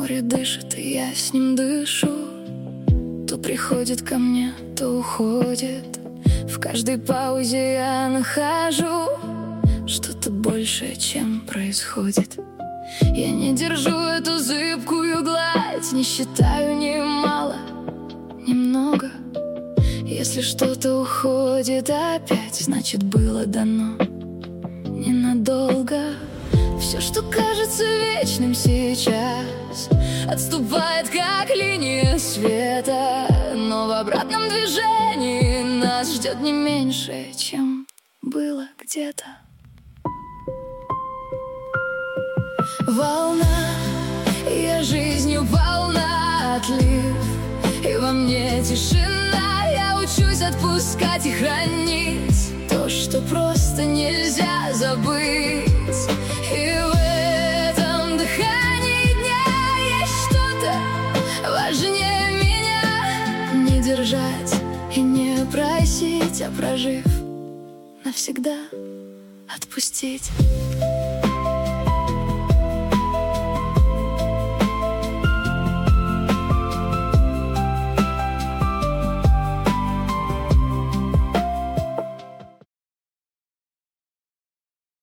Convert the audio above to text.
Море дышит, и я с ним дышу. То приходит ко мне, то уходит. В каждой паузе я нахожу что-то большее, чем происходит. Я не держу эту зыбкую гладь, не считаю ни мало, ни много. Если что-то уходит опять, значит было дано ненадолго. Все, что кажется вечным сейчас, отступает, как линия света. Но в обратном движении нас ждет не меньше, чем было где-то. Волна, я жизнью полна, отлив, и во мне тишина. Я учусь отпускать и хранить то, что просто нельзя забыть. И в этом дыхании дня есть что-то важнее меня. Не держать и не просить, а прожив навсегда отпустить.